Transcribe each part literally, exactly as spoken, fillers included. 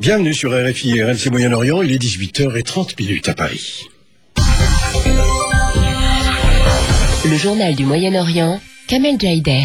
Bienvenue sur R F I et R M C Moyen-Orient, il est dix-huit heures trente à Paris. Le journal du Moyen-Orient, Kamel Jaider.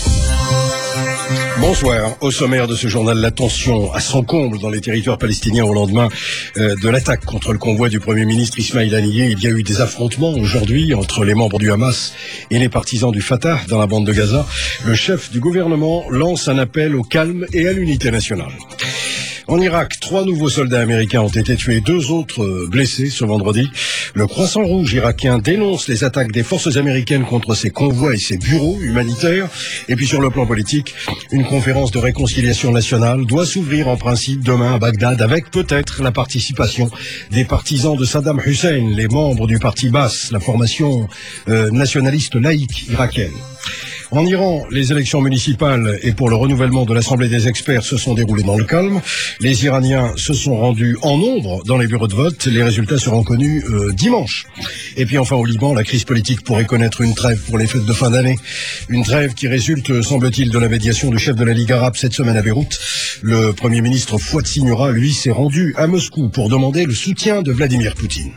Bonsoir. Au sommaire de ce journal, la tension à son comble dans les territoires palestiniens au lendemain euh, de l'attaque contre le convoi du Premier ministre Ismail Haniyeh. Il y a eu des affrontements aujourd'hui entre les membres du Hamas et les partisans du Fatah dans la bande de Gaza. Le chef du gouvernement lance un appel au calme et à l'unité nationale. En Irak, trois nouveaux soldats américains ont été tués, deux autres blessés ce vendredi. Le Croissant Rouge irakien dénonce les attaques des forces américaines contre ses convois et ses bureaux humanitaires. Et puis sur le plan politique, une conférence de réconciliation nationale doit s'ouvrir en principe demain à Bagdad avec peut-être la participation des partisans de Saddam Hussein, les membres du parti Baas, la formation euh, nationaliste laïque irakienne. En Iran, les élections municipales et pour le renouvellement de l'Assemblée des experts se sont déroulées dans le calme. Les Iraniens se sont rendus en nombre dans les bureaux de vote. Les résultats seront connus euh, dimanche. Et puis enfin au Liban, la crise politique pourrait connaître une trêve pour les fêtes de fin d'année. Une trêve qui résulte, semble-t-il, de la médiation du chef de la Ligue arabe cette semaine à Beyrouth. Le Premier ministre Fouad Siniora, lui, s'est rendu à Moscou pour demander le soutien de Vladimir Poutine.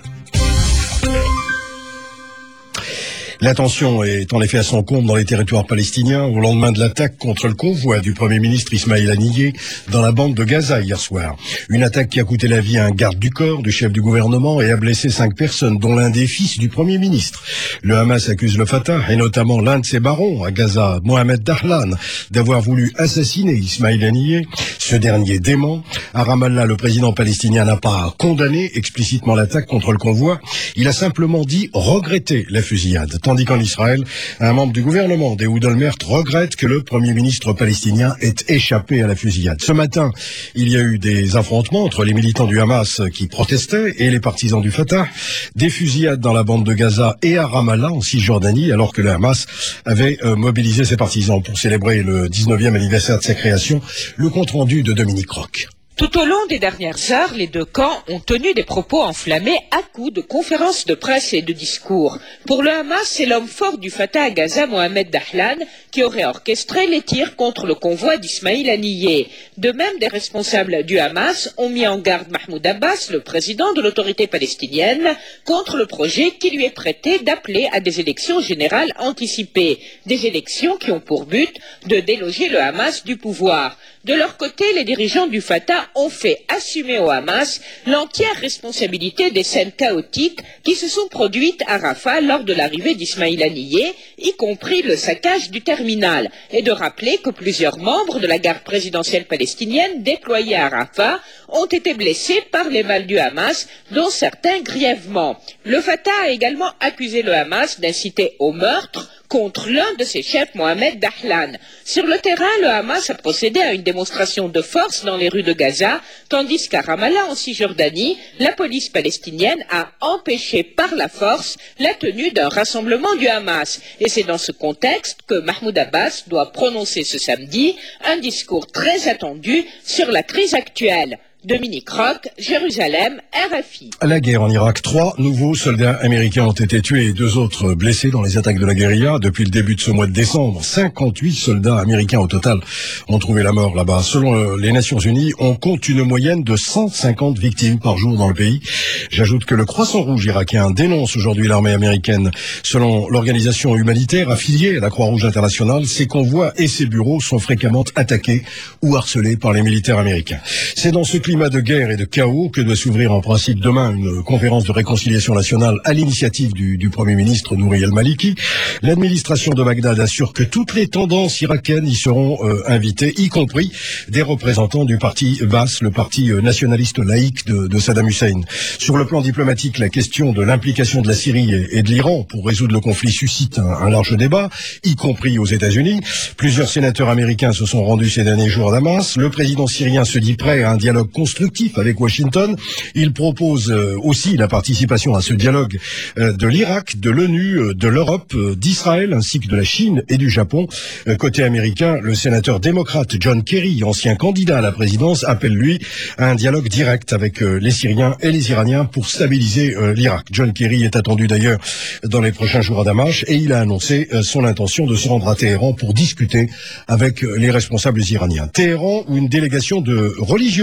La tension est en effet à son comble dans les territoires palestiniens au lendemain de l'attaque contre le convoi du Premier ministre Ismail Haniyeh dans la bande de Gaza hier soir. Une attaque qui a coûté la vie à un garde du corps du chef du gouvernement et a blessé cinq personnes, dont l'un des fils du Premier ministre. Le Hamas accuse le Fatah, et notamment l'un de ses barons à Gaza, Mohamed Dahlan, d'avoir voulu assassiner Ismail Haniyeh. Ce dernier dément. À Ramallah, le président palestinien n'a pas condamné explicitement l'attaque contre le convoi. Il a simplement dit regretter la fusillade. Tandis qu'en Israël, un membre du gouvernement d'Ehud Olmert regrette que le Premier ministre palestinien ait échappé à la fusillade. Ce matin, il y a eu des affrontements entre les militants du Hamas qui protestaient et les partisans du Fatah. Des fusillades dans la bande de Gaza et à Ramallah, en Cisjordanie, alors que le Hamas avait euh, mobilisé ses partisans pour célébrer le dix-neuvième anniversaire de sa création. Le compte-rendu de Dominique Roch. Tout au long des dernières heures, les deux camps ont tenu des propos enflammés à coups de conférences de presse et de discours. Pour le Hamas, c'est l'homme fort du Fatah à Gaza, Mohamed Dahlan, qui aurait orchestré les tirs contre le convoi d'Ismail Haniyeh. De même, des responsables du Hamas ont mis en garde Mahmoud Abbas, le président de l'autorité palestinienne, contre le projet qui lui est prêté d'appeler à des élections générales anticipées. Des élections qui ont pour but de déloger le Hamas du pouvoir. De leur côté, les dirigeants du Fatah ont fait assumer au Hamas l'entière responsabilité des scènes chaotiques qui se sont produites à Rafah lors de l'arrivée d'Ismail Haniyeh, y compris le saccage du terminal, et de rappeler que plusieurs membres de la garde présidentielle palestinienne déployés à Rafah ont été blessés par les balles du Hamas, dont certains grièvement. Le Fatah a également accusé le Hamas d'inciter au meurtre contre l'un de ses chefs, Mohamed Dahlan. Sur le terrain, le Hamas a procédé à une démonstration de force dans les rues de Gaza, tandis qu'à Ramallah, en Cisjordanie, la police palestinienne a empêché par la force la tenue d'un rassemblement du Hamas. Et c'est dans ce contexte que Mahmoud Abbas doit prononcer ce samedi un discours très attendu sur la crise actuelle. Dominique Roch, Jérusalem, R F I. À la guerre en Irak, trois nouveaux soldats américains ont été tués et deux autres blessés dans les attaques de la guérilla. Depuis le début de ce mois de décembre, cinquante-huit soldats américains au total ont trouvé la mort là-bas. Selon les Nations Unies, on compte une moyenne de cent cinquante victimes par jour dans le pays. J'ajoute que le Croissant Rouge irakien dénonce aujourd'hui l'armée américaine. Selon l'organisation humanitaire affiliée à la Croix-Rouge internationale, ses convois et ses bureaux sont fréquemment attaqués ou harcelés par les militaires américains. C'est dans ce climat de guerre et de chaos que doit s'ouvrir en principe demain une conférence de réconciliation nationale à l'initiative du, du Premier ministre Nouri el-Maliki. L'administration de Bagdad assure que toutes les tendances irakiennes y seront euh, invitées, y compris des représentants du parti Baas, le parti euh, nationaliste laïque de, de Saddam Hussein. Sur le plan diplomatique, la question de l'implication de la Syrie et, et de l'Iran pour résoudre le conflit suscite un, un large débat, y compris aux États-Unis. Plusieurs sénateurs américains se sont rendus ces derniers jours à Damas. Le président syrien se dit prêt à un dialogue constructif avec Washington. Il propose euh, aussi la participation à ce dialogue euh, de l'Irak, de l'ONU, euh, de l'Europe, euh, d'Israël ainsi que de la Chine et du Japon. Euh, côté américain, le sénateur démocrate John Kerry, ancien candidat à la présidence, appelle lui à un dialogue direct avec euh, les Syriens et les Iraniens pour stabiliser euh, l'Irak. John Kerry est attendu d'ailleurs dans les prochains jours à Damas et il a annoncé euh, son intention de se rendre à Téhéran pour discuter avec euh, les responsables iraniens. Téhéran, où une délégation de religieux américains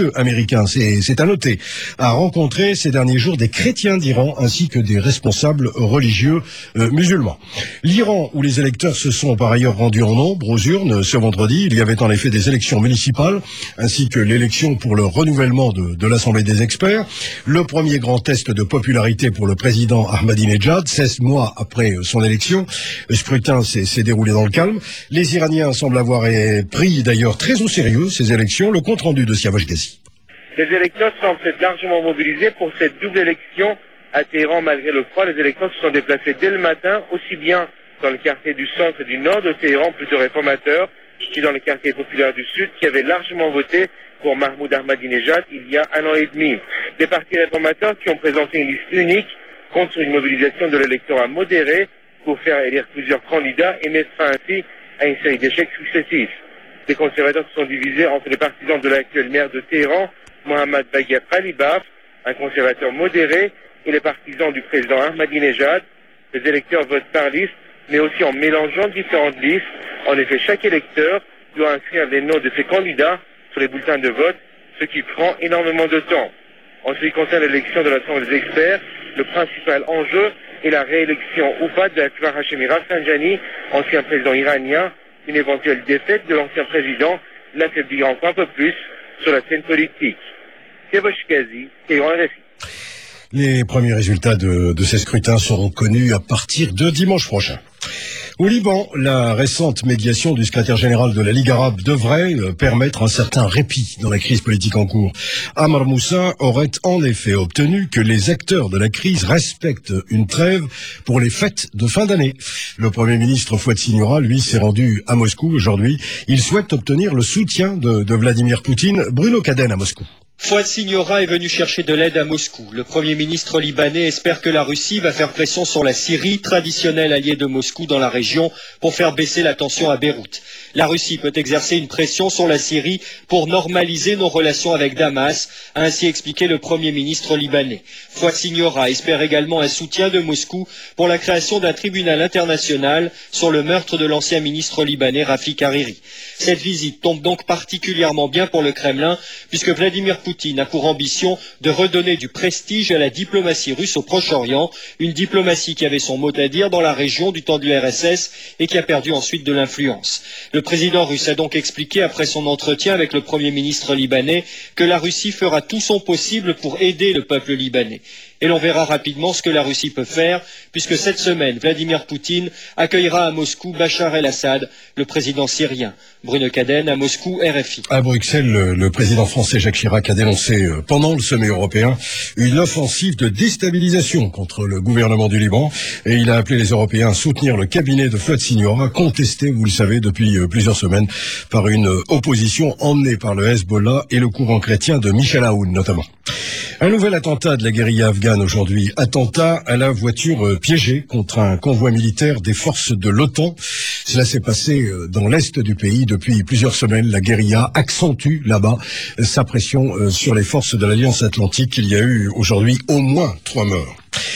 américain, c'est, c'est à noter, a rencontré ces derniers jours des chrétiens d'Iran ainsi que des responsables religieux euh, musulmans. L'Iran, où les électeurs se sont par ailleurs rendus en nombre aux urnes ce vendredi, il y avait en effet des élections municipales ainsi que l'élection pour le renouvellement de, de l'Assemblée des experts. Le premier grand test de popularité pour le président Ahmadinejad, seize mois après son élection. Le scrutin s'est, s'est déroulé dans le calme. Les Iraniens semblent avoir pris d'ailleurs très au sérieux ces élections. Le compte rendu de Siavash Ghazi. Les électeurs semblent être largement mobilisés pour cette double élection à Téhéran malgré le froid. Les électeurs se sont déplacés dès le matin, aussi bien dans le quartier du centre et du nord de Téhéran, plutôt réformateur, que dans le quartier populaire du sud, qui avait largement voté pour Mahmoud Ahmadinejad il y a un an et demi. Des partis réformateurs qui ont présenté une liste unique contre une mobilisation de l'électorat modéré pour faire élire plusieurs candidats et mettre fin ainsi à une série d'échecs successifs. Les conservateurs se sont divisés entre les partisans de l'actuel maire de Téhéran, Mohammad Bagher Khalibaf, un conservateur modéré, et les partisans du président Ahmadinejad. Les électeurs votent par liste, mais aussi en mélangeant différentes listes. En effet, chaque électeur doit inscrire les noms de ses candidats sur les bulletins de vote, ce qui prend énormément de temps. En ce qui concerne l'élection de l'Assemblée des experts, le principal enjeu est la réélection ou pas de Akbar Hashemi Rafsanjani, ancien président iranien. Une éventuelle défaite de l'ancien président l'affaiblira encore un peu plus sur la scène politique. Siavash Ghazi, Téhéran R F I. Les premiers résultats de, de ces scrutins seront connus à partir de dimanche prochain. Au Liban, la récente médiation du secrétaire général de la Ligue arabe devrait euh, permettre un certain répit dans la crise politique en cours. Amr Moussa aurait en effet obtenu que les acteurs de la crise respectent une trêve pour les fêtes de fin d'année. Le Premier ministre Fouad Siniora, lui, s'est rendu à Moscou aujourd'hui. Il souhaite obtenir le soutien de, de Vladimir Poutine. Bruno Kaden à Moscou. Fouad Siniora est venu chercher de l'aide à Moscou. Le Premier ministre libanais espère que la Russie va faire pression sur la Syrie, traditionnel allié de Moscou dans la région, pour faire baisser la tension à Beyrouth. La Russie peut exercer une pression sur la Syrie pour normaliser nos relations avec Damas, a ainsi expliqué le Premier ministre libanais. Fouad Siniora espère également un soutien de Moscou pour la création d'un tribunal international sur le meurtre de l'ancien ministre libanais Rafik Hariri. Cette visite tombe donc particulièrement bien pour le Kremlin, puisque Vladimir Poutine a pour ambition de redonner du prestige à la diplomatie russe au Proche-Orient, une diplomatie qui avait son mot à dire dans la région du temps du R S S et qui a perdu ensuite de l'influence. Le président russe a donc expliqué après son entretien avec le Premier ministre libanais que la Russie fera tout son possible pour aider le peuple libanais. Et l'on verra rapidement ce que la Russie peut faire, puisque cette semaine, Vladimir Poutine accueillera à Moscou Bachar el-Assad, le président syrien. Bruno Kaden à Moscou, R F I. À Bruxelles, le, le président français Jacques Chirac a dénoncé euh, pendant le sommet européen une offensive de déstabilisation contre le gouvernement du Liban, et il a appelé les Européens à soutenir le cabinet de Fouad Siniora, contesté, vous le savez, depuis euh, plusieurs semaines par une euh, opposition emmenée par le Hezbollah et le courant chrétien de Michel Aoun notamment. Un nouvel attentat de la guérilla afghane aujourd'hui. Attentat à la voiture euh, piégée contre un convoi militaire des forces de l'OTAN. Cela s'est passé euh, dans l'est du pays depuis plusieurs semaines. La guérilla accentue là-bas euh, sa pression euh, sur les forces de l'Alliance Atlantique. Il y a eu aujourd'hui au moins trois morts.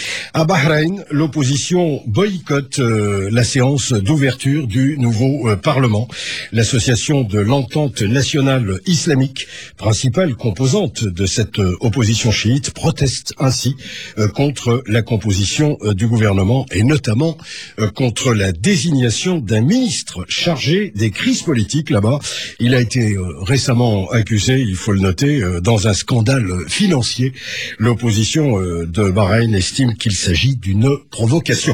À Bahreïn, l'opposition boycotte euh, la séance d'ouverture du nouveau euh, Parlement. L'association de l'Entente nationale islamique, principale composante de cette euh, opposition chiite, proteste ainsi euh, contre la composition euh, du gouvernement et notamment euh, contre la désignation d'un ministre chargé des crises politiques là-bas. Il a été euh, récemment accusé, il faut le noter, euh, dans un scandale financier. L'opposition euh, de Bahreïn estime qu'il s'agit d'une provocation.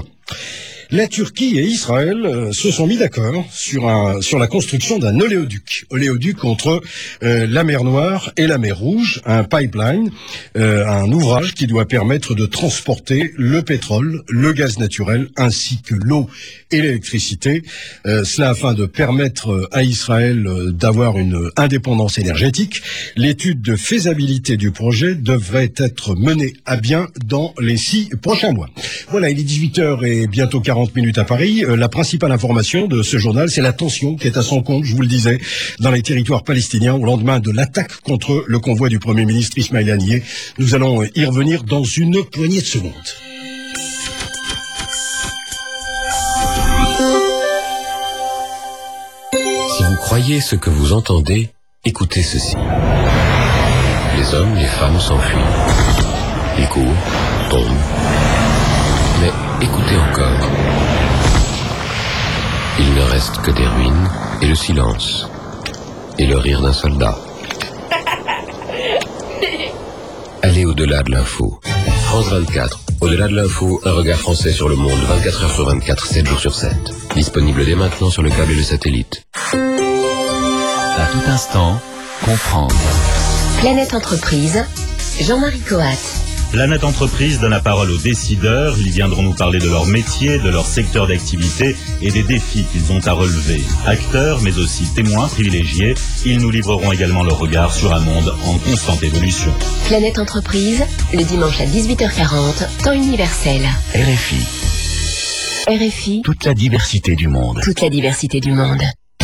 La Turquie et Israël euh, se sont mis d'accord sur un sur la construction d'un oléoduc, oléoduc entre euh, la mer Noire et la mer Rouge, un pipeline, euh, un ouvrage qui doit permettre de transporter le pétrole, le gaz naturel ainsi que l'eau et l'électricité. Euh, cela afin de permettre à Israël euh, d'avoir une indépendance énergétique. L'étude de faisabilité du projet devrait être menée à bien dans les six prochains mois. Voilà, il est dix-huit heures et bientôt quarante minutes à Paris. Euh, la principale information de ce journal, c'est la tension qui est à son compte, je vous le disais, dans les territoires palestiniens au lendemain de l'attaque contre le convoi du Premier ministre Ismaël Haniyeh. Nous allons y revenir dans une poignée de secondes. Si vous croyez ce que vous entendez, écoutez ceci. Les hommes, les femmes s'enfuient. Ils courent, tombent. Mais écoutez encore. Il ne reste que des ruines et le silence. Et le rire d'un soldat. Allez au-delà de l'info. France vingt-quatre. Au-delà de l'info, un regard français sur le monde, vingt-quatre heures sur vingt-quatre, sept jours sur sept. Disponible dès maintenant sur le câble et le satellite. À tout instant, comprendre. Planète Entreprise, Jean-Marie Coat. Planète Entreprise donne la parole aux décideurs. Ils viendront nous parler de leur métier, de leur secteur d'activité et des défis qu'ils ont à relever. Acteurs, mais aussi témoins privilégiés, ils nous livreront également leur regard sur un monde en constante évolution. Planète Entreprise, le dimanche à dix-huit heures quarante, temps universel. R F I. R F I. Toute la diversité du monde. Toute la diversité du monde.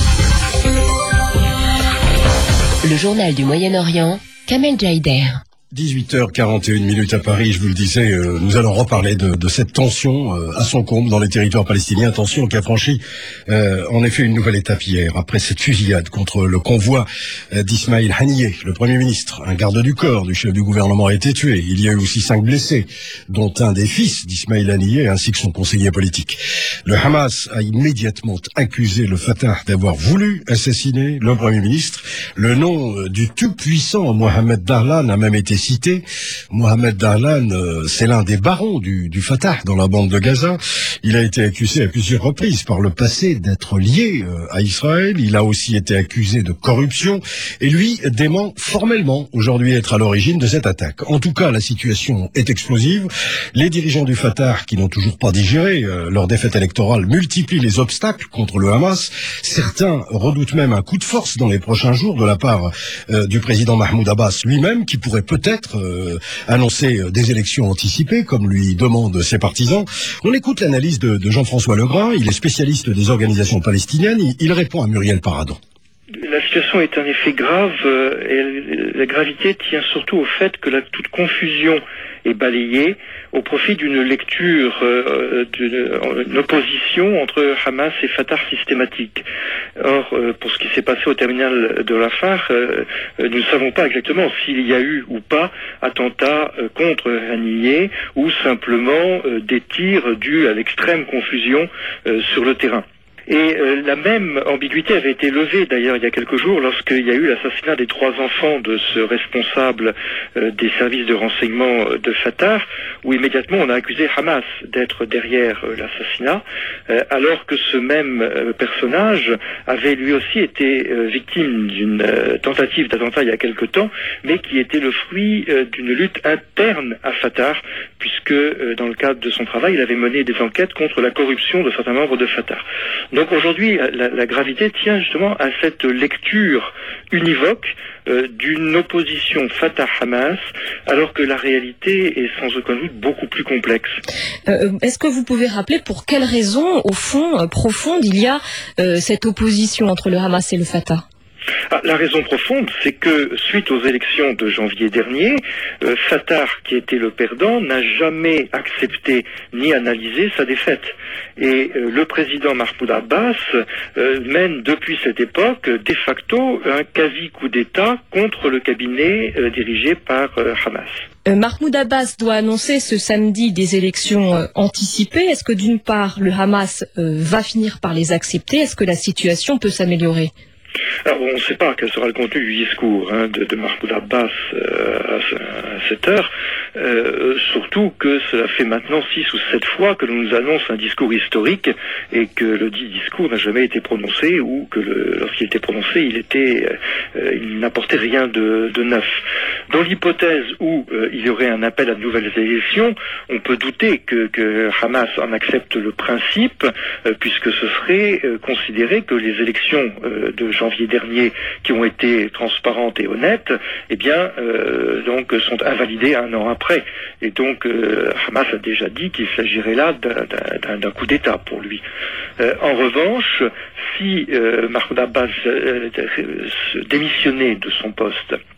Le journal du Moyen-Orient, Kamel Jaider. dix-huit heures quarante et une minutes à Paris, je vous le disais, euh, nous allons reparler de, de cette tension euh, à son comble dans les territoires palestiniens, tension qui a franchi euh, en effet une nouvelle étape hier, après cette fusillade contre le convoi euh, d'Ismaïl Haniyeh, le Premier ministre. Un garde du corps du chef du gouvernement a été tué, il y a eu aussi cinq blessés, dont un des fils d'Ismaïl Haniyeh ainsi que son conseiller politique. Le Hamas a immédiatement accusé le Fatah d'avoir voulu assassiner le Premier ministre. Le nom euh, du tout-puissant Mohamed Dahlan a même été cité. Mohamed Dahlan, euh, c'est l'un des barons du, du Fatah dans la bande de Gaza. Il a été accusé à plusieurs reprises par le passé d'être lié euh, à Israël. Il a aussi été accusé de corruption et lui dément formellement aujourd'hui être à l'origine de cette attaque. En tout cas, la situation est explosive. Les dirigeants du Fatah, qui n'ont toujours pas digéré euh, leur défaite électorale, multiplient les obstacles contre le Hamas. Certains redoutent même un coup de force dans les prochains jours de la part euh, du président Mahmoud Abbas lui-même, qui pourrait peut-être Euh, annoncer euh, des élections anticipées, comme lui demandent ses partisans. On écoute l'analyse de, de Jean-François Legrain, il est spécialiste des organisations palestiniennes, il, il répond à Muriel Paradon. La situation est en effet grave euh, et la gravité tient surtout au fait que la, toute confusion est balayée au profit d'une lecture, euh, d'une opposition entre Hamas et Fatah systématique. Or, euh, pour ce qui s'est passé au terminal de Rafah, euh, nous ne savons pas exactement s'il y a eu ou pas attentat euh, contre Haniyeh ou simplement euh, des tirs dus à l'extrême confusion euh, sur le terrain. Et euh, la même ambiguïté avait été levée d'ailleurs il y a quelques jours lorsqu'il y a eu l'assassinat des trois enfants de ce responsable euh, des services de renseignement de Fatah, où immédiatement on a accusé Hamas d'être derrière euh, l'assassinat, euh, alors que ce même euh, personnage avait lui aussi été euh, victime d'une euh, tentative d'attentat il y a quelque temps, mais qui était le fruit euh, d'une lutte interne à Fatah, puisque euh, dans le cadre de son travail, il avait mené des enquêtes contre la corruption de certains membres de Fatah. Donc aujourd'hui, la, la gravité tient justement à cette lecture univoque euh, d'une opposition Fatah-Hamas, alors que la réalité est sans aucun doute beaucoup plus complexe. Euh, est-ce que vous pouvez rappeler pour quelles raisons, au fond, euh, profonde, il y a euh, cette opposition entre le Hamas et le Fatah ? Ah, la raison profonde, c'est que suite aux élections de janvier dernier, euh, Fatah, qui était le perdant, n'a jamais accepté ni analysé sa défaite. Et euh, le président Mahmoud Abbas euh, mène depuis cette époque de facto un quasi-coup d'État contre le cabinet euh, dirigé par euh, Hamas. Euh, Mahmoud Abbas doit annoncer ce samedi des élections euh, anticipées. Est-ce que d'une part, le Hamas euh, va finir par les accepter ? Est-ce que la situation peut s'améliorer ? Alors, on ne sait pas quel sera le contenu du discours hein, de, de Mahmoud Abbas euh, à, à cette heure, euh, surtout que cela fait maintenant six ou sept fois que l'on nous annonce un discours historique et que le dit discours n'a jamais été prononcé ou que le, lorsqu'il était prononcé, il était, euh, il n'apportait rien de, de neuf. Dans l'hypothèse où euh, il y aurait un appel à de nouvelles élections, on peut douter que, que Hamas en accepte le principe, euh, puisque ce serait euh, considéré que les élections euh, de janvier dernier, qui ont été transparentes et honnêtes, eh bien, euh, donc, sont invalidées un an après. Et donc, euh, Hamas a déjà dit qu'il s'agirait là d'un, d'un, d'un coup d'État pour lui. Euh, en revanche, si euh, Mahmoud Abbas euh, démissionnait de son poste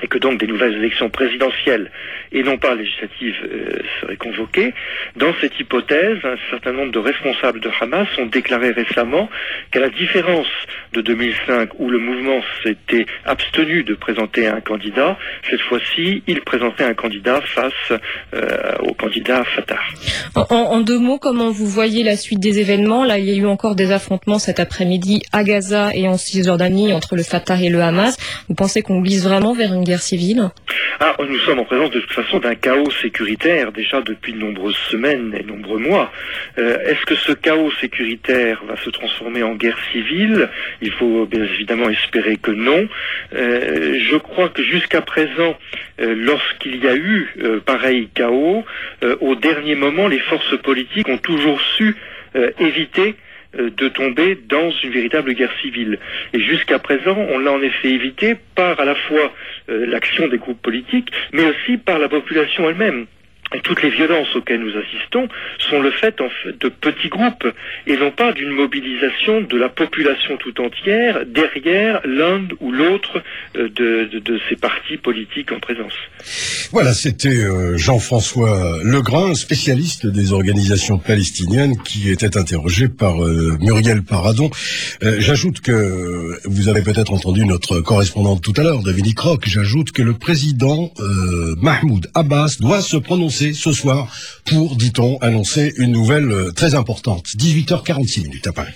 et que donc des nouvelles élections présidentielles et non pas législatives euh, seraient convoquées. Dans cette hypothèse, un certain nombre de responsables de Hamas ont déclaré récemment qu'à la différence de deux mille cinq où le mouvement s'était abstenu de présenter un candidat, cette fois-ci, il présentait un candidat face euh, au candidat Fatah. En, en deux mots, comment vous voyez la suite des événements? Là, il y a eu encore des affrontements cet après-midi à Gaza et en Cisjordanie entre le Fatah et le Hamas. Vous pensez qu'on glisse vraiment vers une guerre civile? Ah, nous sommes en présence de toute façon d'un chaos sécuritaire déjà depuis de nombreuses semaines et nombreux mois. Euh, est-ce que ce chaos sécuritaire va se transformer en guerre civile? Il faut bien évidemment espérer que non. Euh, je crois que jusqu'à présent, euh, lorsqu'il y a eu euh, pareil chaos, euh, au dernier moment, les forces politiques ont toujours su euh, éviter de tomber dans une véritable guerre civile. Et jusqu'à présent, on l'a en effet évité par à la fois euh, l'action des groupes politiques, mais aussi par la population elle-même. Et toutes les violences auxquelles nous assistons sont le fait, en fait de petits groupes et non pas d'une mobilisation de la population tout entière derrière l'un ou l'autre de, de, de ces partis politiques en présence. Voilà, c'était euh, Jean-François Legrain, spécialiste des organisations palestiniennes, qui était interrogé par euh, Muriel Paradon. Euh, j'ajoute que, vous avez peut-être entendu notre correspondante tout à l'heure, Dominique Roch, j'ajoute que le président euh, Mahmoud Abbas doit se prononcer ce soir pour, dit-on, annoncer une nouvelle euh, très importante. dix-huit heures quarante-six minutes à Paris.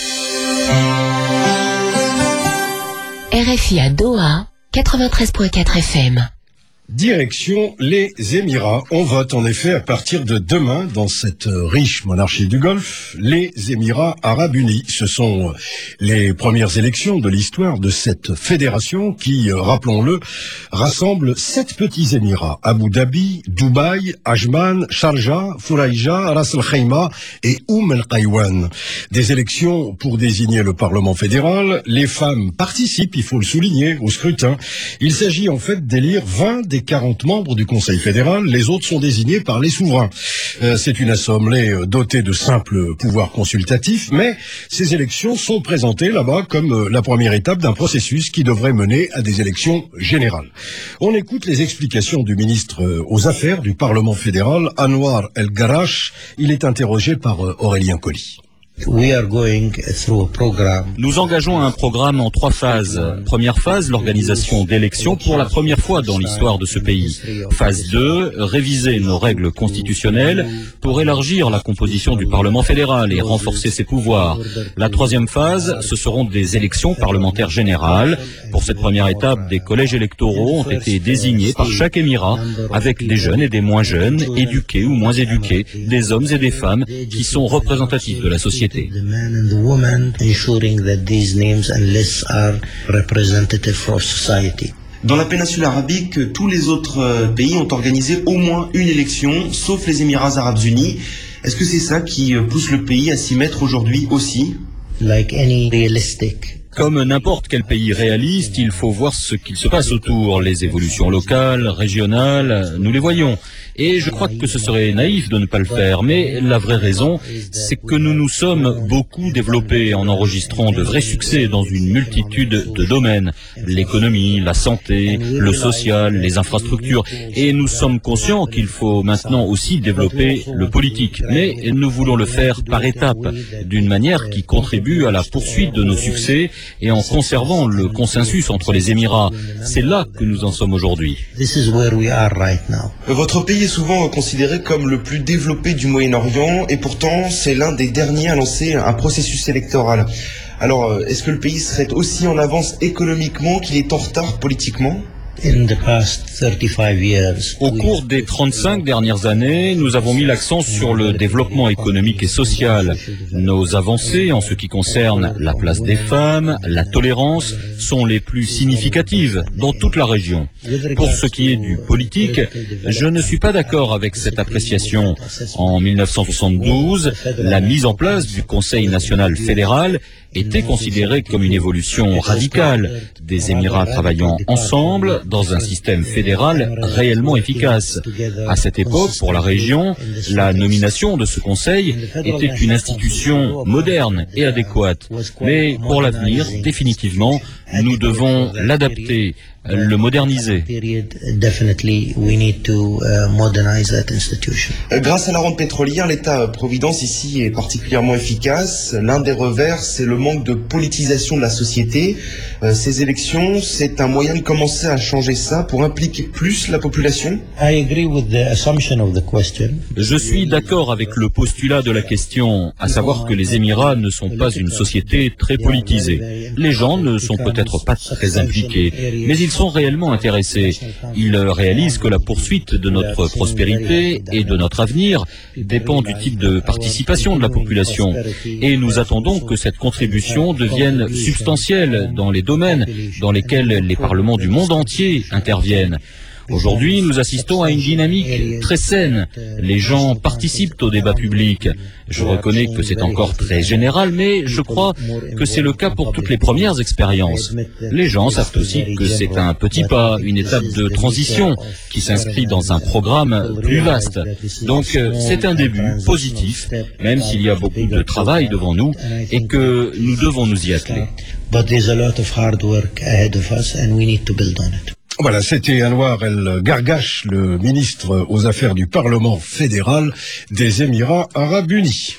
R F I à Doha, quatre-vingt-treize virgule quatre F M. Direction les Émirats. On vote en effet à partir de demain dans cette riche monarchie du Golfe, les Émirats Arabes Unis. Ce sont les premières élections de l'histoire de cette fédération qui, rappelons-le, rassemble sept petits Émirats: Abu Dhabi, Dubaï, Ajman, Sharjah, Furaïja, Ras Al Khaimah et Umm Al Qaywan. Des élections pour désigner le Parlement fédéral. Les femmes participent, il faut le souligner, au scrutin. Il s'agit en fait d'élire vingt des quarante membres du Conseil fédéral, les autres sont désignés par les souverains. Euh, c'est une assemblée dotée de simples pouvoirs consultatifs, mais ces élections sont présentées là-bas comme euh, la première étape d'un processus qui devrait mener à des élections générales. On écoute les explications du ministre euh, aux Affaires du Parlement fédéral, Anwar El Garash. Il est interrogé par euh, Aurélien Colli. Nous engageons un programme en trois phases. Première phase, l'organisation d'élections pour la première fois dans l'histoire de ce pays. Phase deux, réviser nos règles constitutionnelles pour élargir la composition du Parlement fédéral et renforcer ses pouvoirs. La troisième phase, ce seront des élections parlementaires générales. Pour cette première étape, des collèges électoraux ont été désignés par chaque émirat avec des jeunes et des moins jeunes, éduqués ou moins éduqués, des hommes et des femmes qui sont représentatifs de la société. The men and the women, ensuring that these names and lists are representative for society. Dans la péninsule arabique, tous les autres pays ont organisé au moins une élection, sauf les Émirats Arabes Unis. Est-ce que c'est ça qui pousse le pays à s'y mettre aujourd'hui aussi? Like any realistic Comme n'importe quel pays réaliste, il faut voir ce qu'il se passe autour. Les évolutions locales, régionales, nous les voyons. Et je crois que ce serait naïf de ne pas le faire. Mais la vraie raison, c'est que nous nous sommes beaucoup développés en enregistrant de vrais succès dans une multitude de domaines. L'économie, la santé, le social, les infrastructures. Et nous sommes conscients qu'il faut maintenant aussi développer le politique. Mais nous voulons le faire par étapes, d'une manière qui contribue à la poursuite de nos succès et en conservant le consensus entre les Émirats. C'est là que nous en sommes aujourd'hui. Votre pays est souvent considéré comme le plus développé du Moyen-Orient et pourtant c'est l'un des derniers à lancer un processus électoral. Alors, est-ce que le pays serait aussi en avance économiquement qu'il est en retard politiquement ? In the past thirty-five years, Au cours des trente-cinq dernières années, nous avons mis l'accent sur le développement économique et social. Nos avancées en ce qui concerne la place des femmes, la tolérance, sont les plus significatives dans toute la région. Pour ce qui est du politique, je ne suis pas d'accord avec cette appréciation. En mille neuf cent soixante-douze, la mise en place du Conseil national fédéral était considérée comme une évolution radicale, des Émirats travaillant ensemble dans un système fédéral réellement efficace. À cette époque, pour la région, la nomination de ce conseil était une institution moderne et adéquate. Mais pour l'avenir, définitivement, Nous devons l'adapter, le moderniser. Grâce à la rente pétrolière, l'État-providence ici est particulièrement efficace. L'un des revers, c'est le manque de politisation de la société. Euh, ces élections, c'est un moyen de commencer à changer ça pour impliquer plus la population. Je suis d'accord avec le postulat de la question, à savoir que les Émirats ne sont pas une société très politisée. Les gens ne sont peut-être pas très impliqués, mais ils sont réellement intéressés. Ils réalisent que la poursuite de notre prospérité et de notre avenir dépend du type de participation de la population. Et nous attendons que cette contribution devienne substantielle dans les domaines dans lesquels les parlements du monde entier interviennent. Aujourd'hui, nous assistons à une dynamique très saine. Les gens participent au débat public. Je reconnais que c'est encore très général, mais je crois que c'est le cas pour toutes les premières expériences. Les gens savent aussi que c'est un petit pas, une étape de transition qui s'inscrit dans un programme plus vaste. Donc c'est un début positif, même s'il y a beaucoup de travail devant nous et que nous devons nous y atteler. Voilà, c'était Anwar El Gargash, le ministre aux Affaires du Parlement fédéral des Émirats Arabes Unis.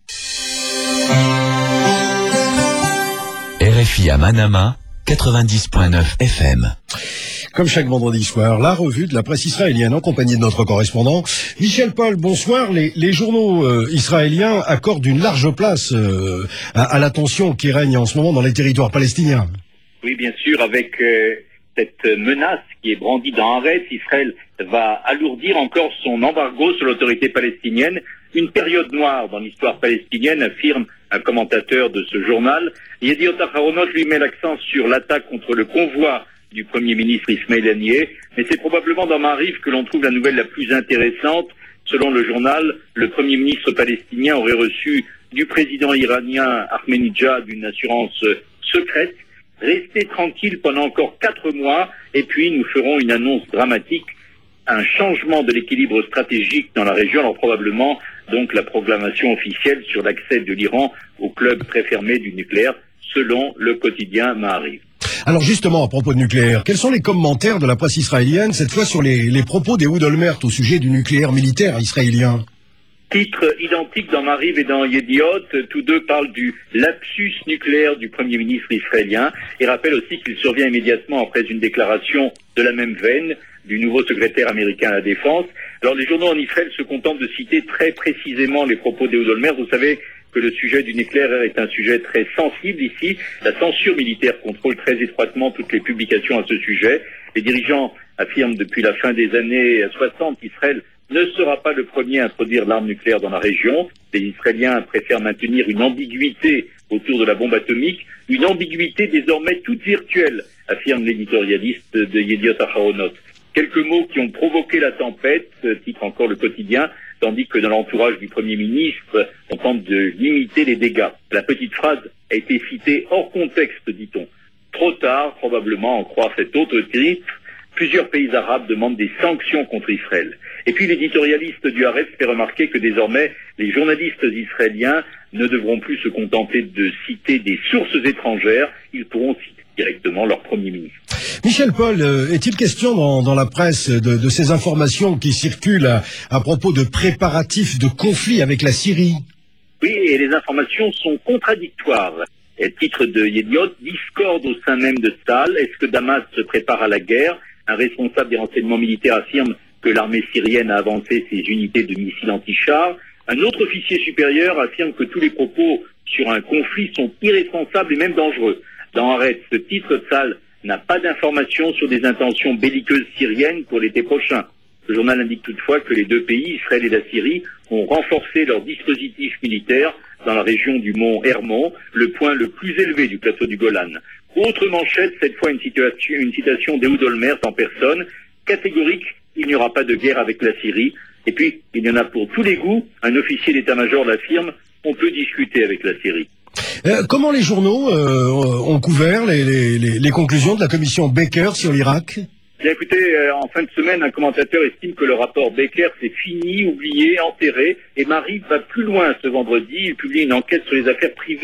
R F I à Manama, quatre-vingt-dix point neuf F M. Comme chaque vendredi soir, la revue de la presse israélienne en compagnie de notre correspondant. Michel Paul, bonsoir. Les, les journaux euh, israéliens accordent une large place euh, à, à la tension qui règne en ce moment dans les territoires palestiniens. Oui, bien sûr, avec... Euh... cette menace qui est brandie dans Haaretz, Israël va alourdir encore son embargo sur l'autorité palestinienne. Une période noire dans l'histoire palestinienne, affirme un commentateur de ce journal. Yediot Aharonot lui met l'accent sur l'attaque contre le convoi du Premier ministre Ismaël Haniyeh, mais c'est probablement dans Maariv que l'on trouve la nouvelle la plus intéressante. Selon le journal, le Premier ministre palestinien aurait reçu du président iranien Ahmadinejad une assurance secrète. Restez tranquille pendant encore quatre mois et puis nous ferons une annonce dramatique, un changement de l'équilibre stratégique dans la région, alors probablement donc la proclamation officielle sur l'accès de l'Iran au club très fermé du nucléaire, selon le quotidien Maariv. Alors justement, à propos de nucléaire, quels sont les commentaires de la presse israélienne, cette fois sur les, les propos d'Ehud Olmert au sujet du nucléaire militaire israélien ? Titre identique dans Maariv et dans Yediot, tous deux parlent du lapsus nucléaire du Premier ministre israélien et rappellent aussi qu'il survient immédiatement après une déclaration de la même veine du nouveau secrétaire américain à la Défense. Alors les journaux en Israël se contentent de citer très précisément les propos d'Ehud Olmert. Vous savez que le sujet du nucléaire est un sujet très sensible ici. La censure militaire contrôle très étroitement toutes les publications à ce sujet. Les dirigeants affirment depuis la fin des années soixante qu'Israël ne sera pas le premier à introduire l'arme nucléaire dans la région. Les Israéliens préfèrent maintenir une ambiguïté autour de la bombe atomique, une ambiguïté désormais toute virtuelle, affirme l'éditorialiste de Yediot Aharonot. Quelques mots qui ont provoqué la tempête, titre encore le quotidien, tandis que dans l'entourage du Premier ministre, on tente de limiter les dégâts. La petite phrase a été citée hors contexte, dit-on. Trop tard, probablement, en croire cet autre titre, plusieurs pays arabes demandent des sanctions contre Israël. Et puis l'éditorialiste du Haaretz fait remarquer que désormais, les journalistes israéliens ne devront plus se contenter de citer des sources étrangères, ils pourront citer directement leur Premier ministre. Michel Paul, euh, est-il question dans, dans la presse de, de ces informations qui circulent à, à propos de préparatifs de conflit avec la Syrie ? Oui, et les informations sont contradictoires. Et titre de Yediot, discorde au sein même de Tzahal. Est-ce que Damas se prépare à la guerre ? Un responsable des renseignements militaires affirme que l'armée syrienne a avancé ses unités de missiles anti-chars. Un autre officier supérieur affirme que tous les propos sur un conflit sont irresponsables et même dangereux. Dans Haaretz, ce titre, Tzahal n'a pas d'informations sur des intentions belliqueuses syriennes pour l'été prochain. Le journal indique toutefois que les deux pays, Israël et la Syrie, ont renforcé leur dispositif militaire dans la région du mont Hermon, le point le plus élevé du plateau du Golan. Autre manchette, cette fois une, situation, une citation d'Ehud Olmert en personne, catégorique, il n'y aura pas de guerre avec la Syrie. Et puis, il y en a pour tous les goûts, un officier d'état-major l'affirme, on peut discuter avec la Syrie. Euh, comment les journaux euh, ont couvert les, les, les conclusions de la commission Baker sur l'Irak ? Bien écoutez, euh, en fin de semaine, un commentateur estime que le rapport Baker c'est fini, oublié, enterré, et Maariv va plus loin ce vendredi. Il publie une enquête sur les affaires privées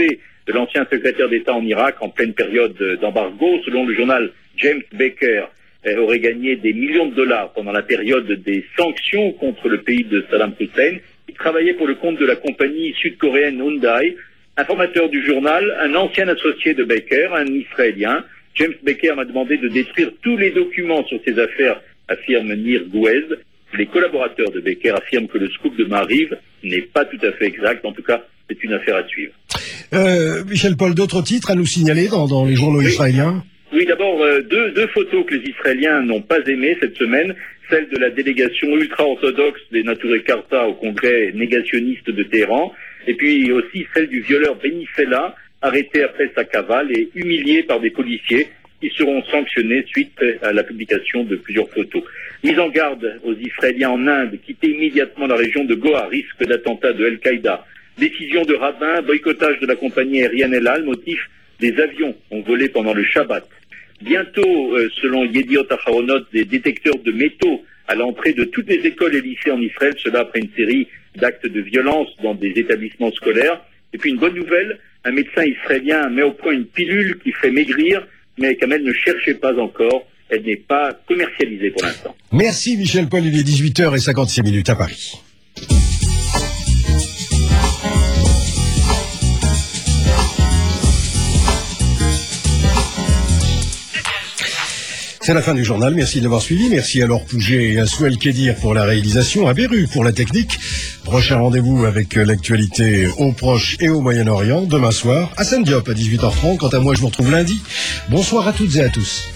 de l'ancien secrétaire d'État en Irak en pleine période d'embargo. Selon le journal James Baker, aurait gagné des millions de dollars pendant la période des sanctions contre le pays de Saddam Hussein. Il travaillait pour le compte de la compagnie sud-coréenne Hyundai. Informateur du journal, un ancien associé de Baker, un Israélien. James Baker m'a demandé de détruire tous les documents sur ces affaires, affirme Nir Gouez. Les collaborateurs de Baker affirment que le scoop de Maariv n'est pas tout à fait exact. En tout cas, c'est une affaire à suivre. Euh, Michel Paul, d'autres titres à nous signaler dans, dans les journaux oui. israéliens? Oui, d'abord, euh, deux, deux photos que les Israéliens n'ont pas aimées cette semaine. Celle de la délégation ultra-orthodoxe des Naturé Karta au congrès négationniste de Téhéran. Et puis aussi celle du violeur Beni Fella, arrêté après sa cavale et humilié par des policiers qui seront sanctionnés suite à la publication de plusieurs photos. Mise en garde aux Israéliens en Inde, quitter immédiatement la région de Goa, risque d'attentat de Al-Qaïda. Décision de rabbin, boycottage de la compagnie aérienne El Al, motif des avions ont volé pendant le Shabbat. Bientôt, euh, selon Yediot Aharonot, des détecteurs de métaux à l'entrée de toutes les écoles et lycées en Israël, cela après une série d'actes de violence dans des établissements scolaires. Et puis une bonne nouvelle, un médecin israélien met au point une pilule qui fait maigrir, mais comme elle ne cherchait pas encore, elle n'est pas commercialisée pour l'instant. Merci Michel Paul, il est dix-huit heures cinquante-six minutes à Paris. C'est la fin du journal, merci de l'avoir suivi, merci à Laure Pouget et à Souel Kedir pour la réalisation, à Beru pour la technique. Prochain rendez-vous avec l'actualité au Proche et au Moyen-Orient, demain soir, à Hassan Diop à dix-huit heures trente. Quant à moi, je vous retrouve lundi. Bonsoir à toutes et à tous.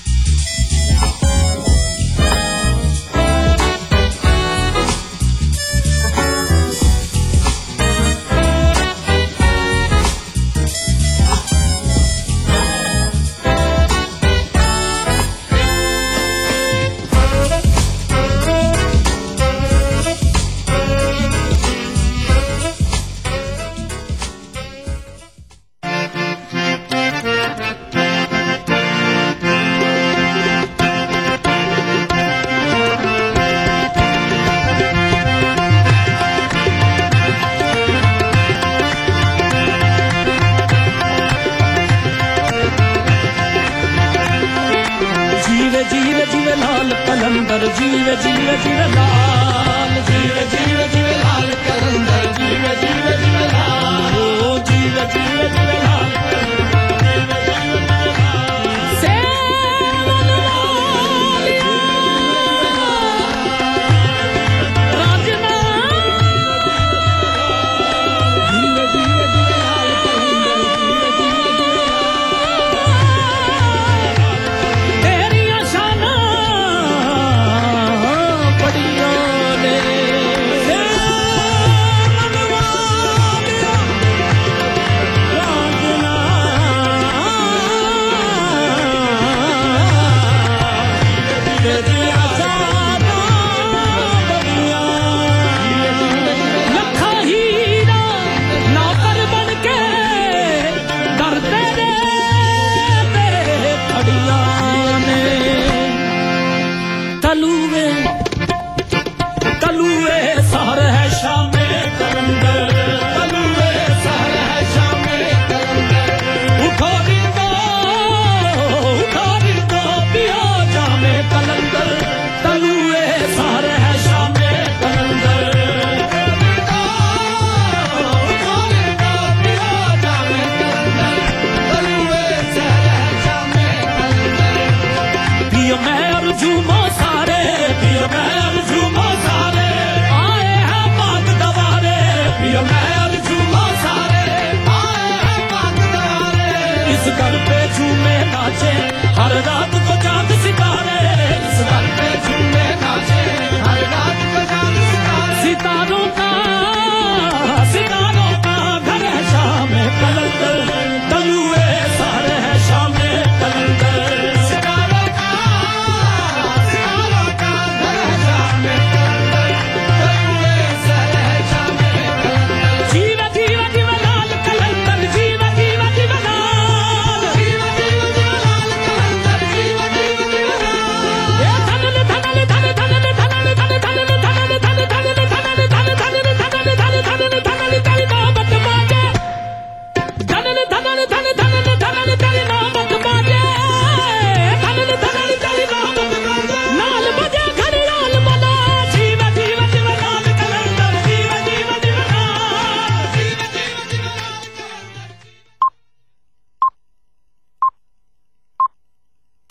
जीव जीव जीव लाल जीव जीव जीव लाल कलंदर जीव जीव जीव लाल ओ जीव जीव जीव